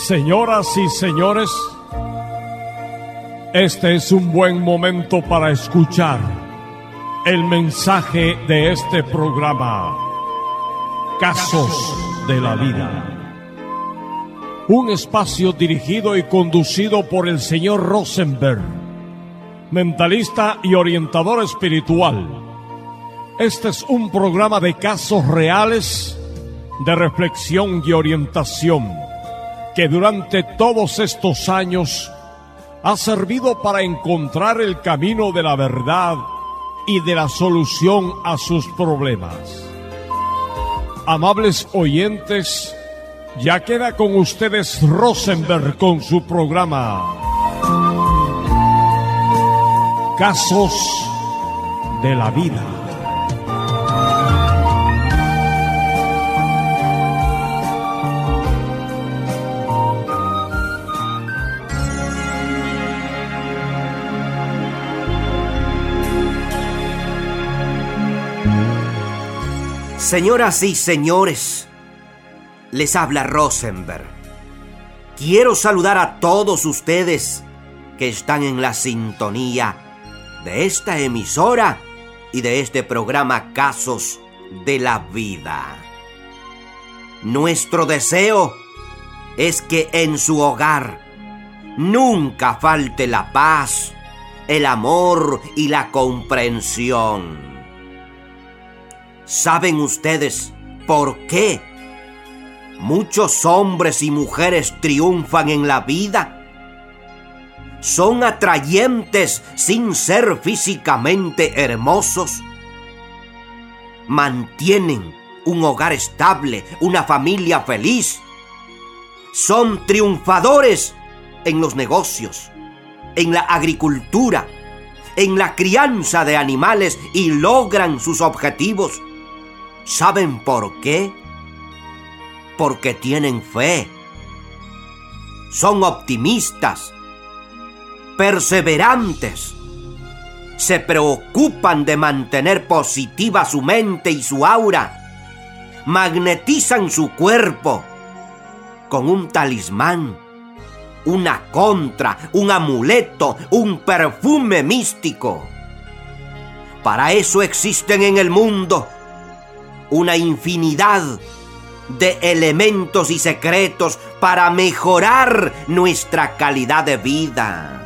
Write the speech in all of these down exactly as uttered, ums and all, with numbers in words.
Señoras y señores, este es un buen momento para escuchar el mensaje de este programa, Casos de la Vida. Un espacio dirigido y conducido por el señor Rosenberg, mentalista y orientador espiritual. Este es un programa de casos reales, de reflexión y orientación, que durante todos estos años ha servido para encontrar el camino de la verdad y de la solución a sus problemas. Amables oyentes, ya queda con ustedes Rosenberg con su programa Casos de la Vida. Señoras y señores, les habla Rosenberg. Quiero saludar a todos ustedes que están en la sintonía de esta emisora y de este programa Casos de la Vida. Nuestro deseo es que en su hogar nunca falte la paz, el amor y la comprensión. ¿Saben ustedes por qué muchos hombres y mujeres triunfan en la vida? Son atrayentes sin ser físicamente hermosos. Mantienen un hogar estable, una familia feliz. Son triunfadores en los negocios, en la agricultura, en la crianza de animales y logran sus objetivos. ¿Saben por qué? Porque tienen fe. Son optimistas, perseverantes. Se preocupan de mantener positiva su mente y su aura. Magnetizan su cuerpo con un talismán, una contra, un amuleto, un perfume místico. Para eso existen en el mundo una infinidad de elementos y secretos para mejorar nuestra calidad de vida.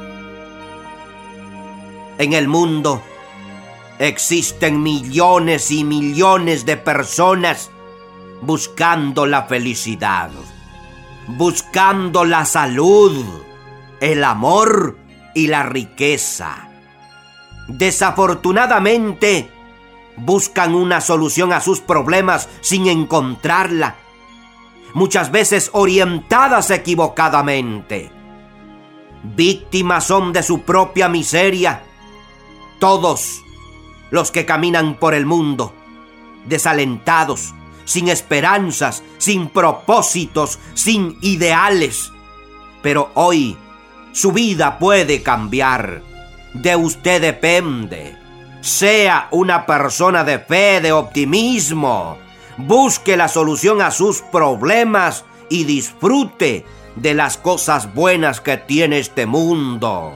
En el mundo existen millones y millones de personas buscando la felicidad, buscando la salud, el amor y la riqueza. Desafortunadamente, buscan una solución a sus problemas sin encontrarla, muchas veces orientadas equivocadamente. Víctimas son de su propia miseria. Todos los que caminan por el mundo, desalentados, sin esperanzas, sin propósitos, sin ideales. Pero hoy su vida puede cambiar. De usted depende. Sea una persona de fe, de optimismo. Busque la solución a sus problemas y disfrute de las cosas buenas que tiene este mundo.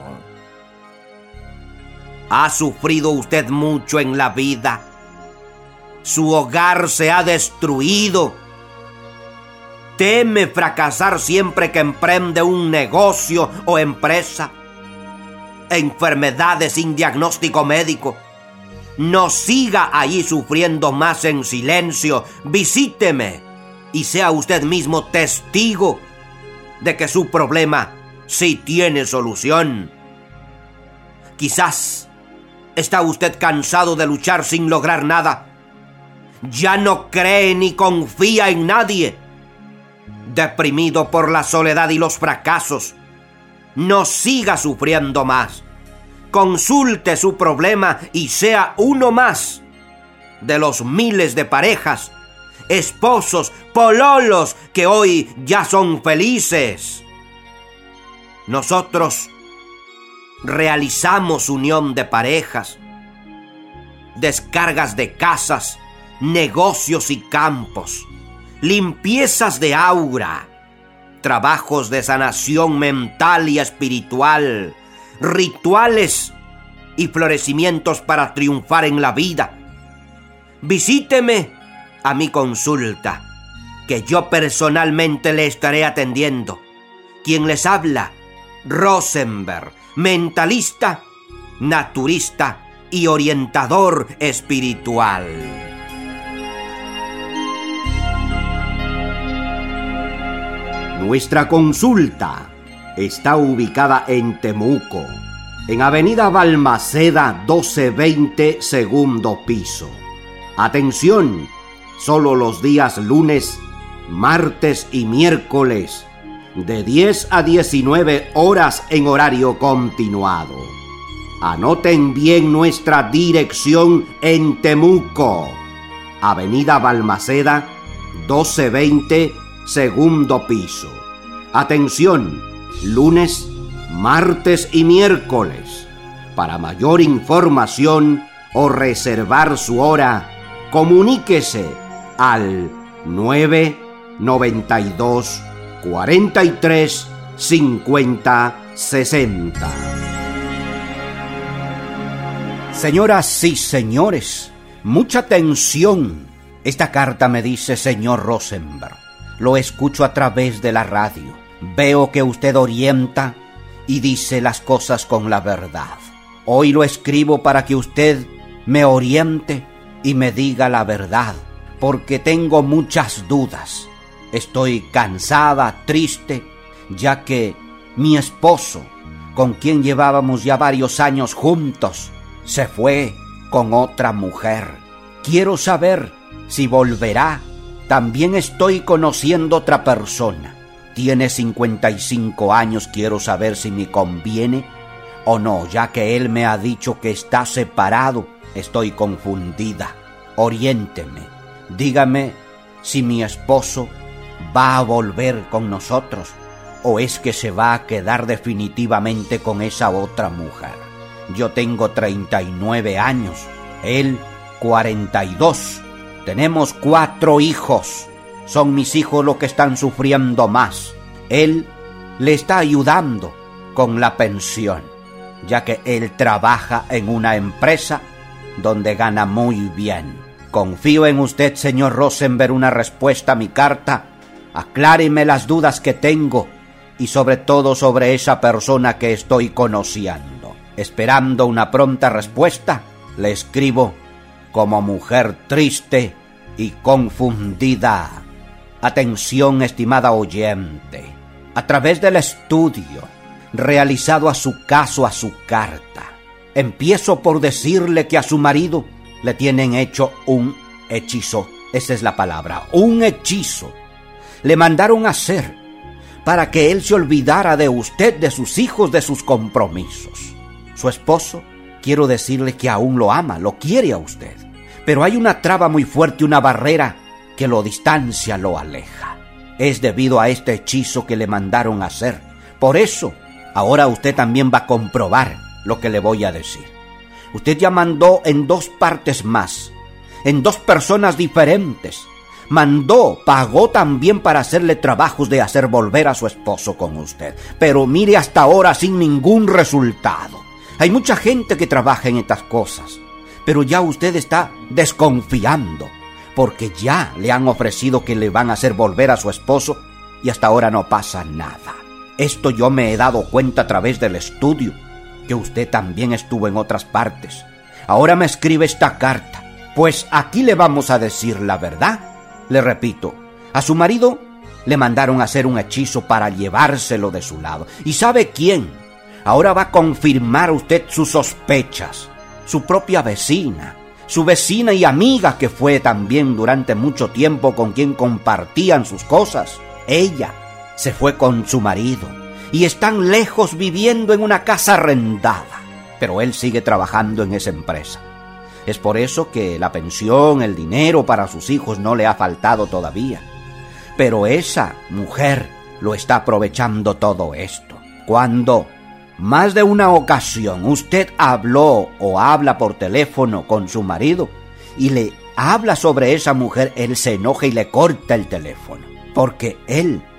¿Ha sufrido usted mucho en la vida? ¿Su hogar se ha destruido? ¿Teme fracasar siempre que emprende un negocio o empresa? ¿Enfermedades sin diagnóstico médico? No siga allí sufriendo más en silencio. Visíteme y sea usted mismo testigo de que su problema sí tiene solución. Quizás está usted cansado de luchar sin lograr nada. Ya no cree ni confía en nadie. Deprimido por la soledad y los fracasos. No siga sufriendo más. Consulte su problema y sea uno más de los miles de parejas, esposos, pololos que hoy ya son felices. Nosotros realizamos unión de parejas, descargas de casas, negocios y campos, limpiezas de aura, trabajos de sanación mental y espiritual, rituales y florecimientos para triunfar en la vida. Visíteme a mi consulta, que yo personalmente le estaré atendiendo. Quien les habla, Rosenberg, mentalista, naturista y orientador espiritual. Nuestra consulta está ubicada en Temuco, en Avenida Balmaceda doce veinte, segundo piso. Atención, solo los días lunes, martes y miércoles, de diez a diecinueve horas en horario continuado. Anoten bien nuestra dirección en Temuco, Avenida Balmaceda doce veinte, segundo piso. Atención, lunes, martes y miércoles. Para mayor información o reservar su hora, comuníquese al nueve noventa y dos, cuarenta y tres, cincuenta, sesenta. Señoras y señores, mucha atención. Esta carta me dice, señor Rosenberg, lo escucho a través de la radio. Veo que usted orienta y dice las cosas con la verdad. Hoy lo escribo para que usted me oriente y me diga la verdad, porque tengo muchas dudas. Estoy cansada, triste, ya que mi esposo, con quien llevábamos ya varios años juntos, se fue con otra mujer. Quiero saber si volverá. También estoy conociendo otra persona. Tiene cincuenta y cinco años, quiero saber si me conviene o no, ya que él me ha dicho que está separado. Estoy confundida. Oriénteme. Dígame si mi esposo va a volver con nosotros o es que se va a quedar definitivamente con esa otra mujer. Yo tengo treinta y nueve años, él cuarenta y dos. Tenemos cuatro hijos. Son mis hijos los que están sufriendo más. Él le está ayudando con la pensión, ya que él trabaja en una empresa donde gana muy bien. Confío en usted, señor Rosenberg, una respuesta a mi carta. Acláreme las dudas que tengo y sobre todo sobre esa persona que estoy conociendo. Esperando una pronta respuesta, le escribo como mujer triste y confundida. Atención, estimada oyente. A través del estudio realizado a su caso, a su carta, empiezo por decirle que a su marido le tienen hecho un hechizo. Esa es la palabra, un hechizo. Le mandaron a hacer para que él se olvidara de usted, de sus hijos, de sus compromisos. Su esposo, quiero decirle que aún lo ama, lo quiere a usted, pero hay una traba muy fuerte, una barrera que lo distancia, lo aleja. Es debido a este hechizo que le mandaron a hacer. Por eso, ahora usted también va a comprobar lo que le voy a decir. Usted ya mandó en dos partes más, en dos personas diferentes. Mandó, pagó también para hacerle trabajos de hacer volver a su esposo con usted. Pero mire, hasta ahora sin ningún resultado. Hay mucha gente que trabaja en estas cosas, pero ya usted está desconfiando, porque ya le han ofrecido que le van a hacer volver a su esposo y hasta ahora no pasa nada. Esto yo me he dado cuenta a través del estudio, que usted también estuvo en otras partes. Ahora me escribe esta carta, pues aquí le vamos a decir la verdad. Le repito, a su marido le mandaron a hacer un hechizo para llevárselo de su lado. ¿Y sabe quién? Ahora va a confirmar usted sus sospechas. Su propia vecina, su vecina y amiga que fue también durante mucho tiempo con quien compartían sus cosas. Ella se fue con su marido y están lejos viviendo en una casa arrendada, pero él sigue trabajando en esa empresa. Es por eso que la pensión, el dinero para sus hijos no le ha faltado todavía. Pero esa mujer lo está aprovechando todo esto. Cuando más de una ocasión usted habló o habla por teléfono con su marido y le habla sobre esa mujer, él se enoja y le corta el teléfono, porque él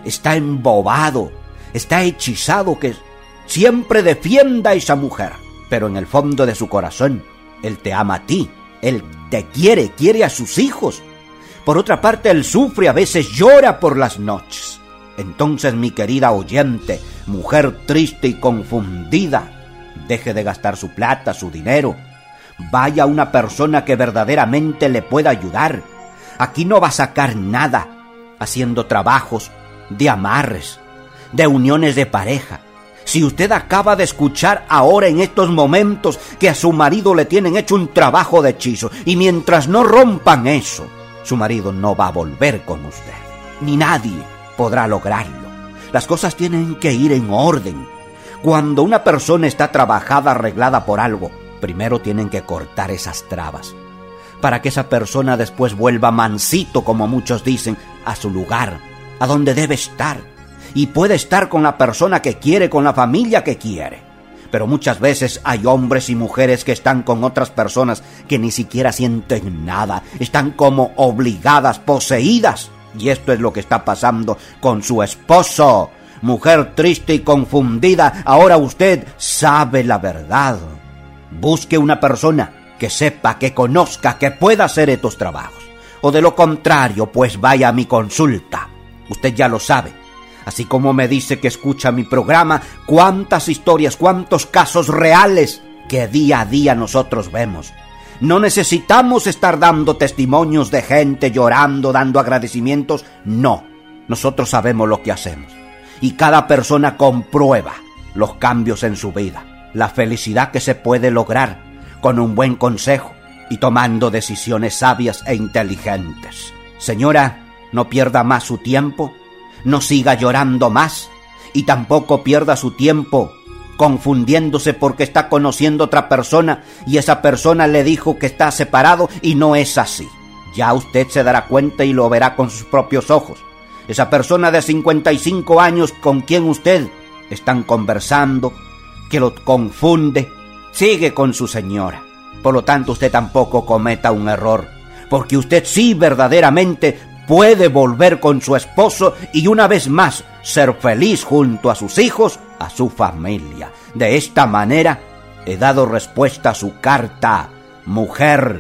está embobado, está hechizado, que siempre defienda a esa mujer. Pero en el fondo de su corazón, él te ama a ti, él te quiere, quiere a sus hijos. Por otra parte, él sufre, a veces llora por las noches. Entonces, mi querida oyente, mujer triste y confundida, deje de gastar su plata, su dinero. Vaya a una persona que verdaderamente le pueda ayudar. Aquí no va a sacar nada haciendo trabajos de amarres, de uniones de pareja. Si usted acaba de escuchar ahora en estos momentos que a su marido le tienen hecho un trabajo de hechizo, y mientras no rompan eso, su marido no va a volver con usted, ni nadie podrá lograrlo. Las cosas tienen que ir en orden. Cuando una persona está trabajada, arreglada por algo, primero tienen que cortar esas trabas, para que esa persona después vuelva mansito, como muchos dicen, a su lugar, a donde debe estar. Y puede estar con la persona que quiere, con la familia que quiere. Pero muchas veces hay hombres y mujeres que están con otras personas que ni siquiera sienten nada. Están como obligadas, poseídas. Y esto es lo que está pasando con su esposo. Mujer triste y confundida, ahora usted sabe la verdad. Busque una persona que sepa, que conozca, que pueda hacer estos trabajos. O de lo contrario, pues vaya a mi consulta. Usted ya lo sabe. Así como me dice que escucha mi programa, cuántas historias, cuántos casos reales que día a día nosotros vemos. No necesitamos estar dando testimonios de gente llorando, dando agradecimientos. No, nosotros sabemos lo que hacemos. Y cada persona comprueba los cambios en su vida, la felicidad que se puede lograr con un buen consejo y tomando decisiones sabias e inteligentes. Señora, no pierda más su tiempo. No siga llorando más y tampoco pierda su tiempo confundiéndose porque está conociendo otra persona y esa persona le dijo que está separado y no es así. Ya usted se dará cuenta y lo verá con sus propios ojos. Esa persona de cincuenta y cinco años con quien usted están conversando, que lo confunde, sigue con su señora. Por lo tanto, usted tampoco cometa un error, porque usted sí verdaderamente puede volver con su esposo y una vez más ser feliz junto a sus hijos, a su familia. De esta manera he dado respuesta a su carta, mujer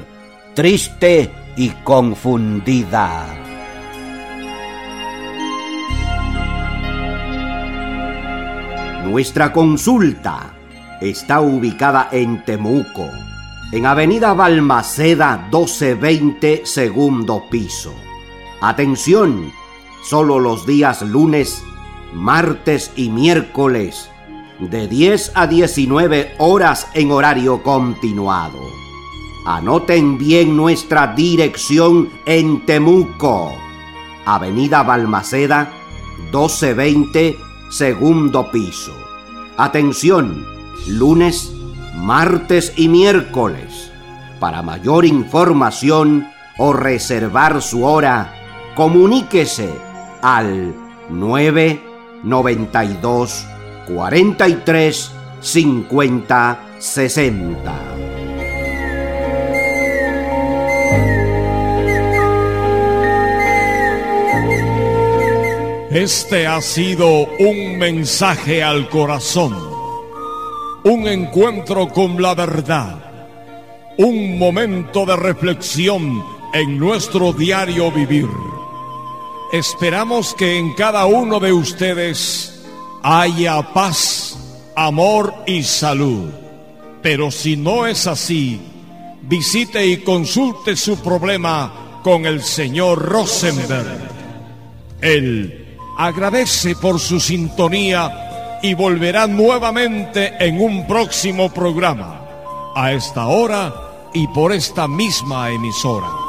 triste y confundida. Nuestra consulta está ubicada en Temuco, en Avenida Balmaceda doce veinte, segundo piso. Atención, solo los días lunes, martes y miércoles, de diez a diecinueve horas en horario continuado. Anoten bien nuestra dirección en Temuco, Avenida Balmaceda, doce veinte, segundo piso. Atención, lunes, martes y miércoles. Para mayor información o reservar su hora, comuníquese al nueve noventa y dos, cuarenta y tres, cincuenta, sesenta. Este ha sido un mensaje al corazón, un encuentro con la verdad, un momento de reflexión en nuestro diario vivir. Esperamos que en cada uno de ustedes haya paz, amor y salud. Pero si no es así, visite y consulte su problema con el señor Rosenberg. Él agradece por su sintonía y volverá nuevamente en un próximo programa, a esta hora y por esta misma emisora.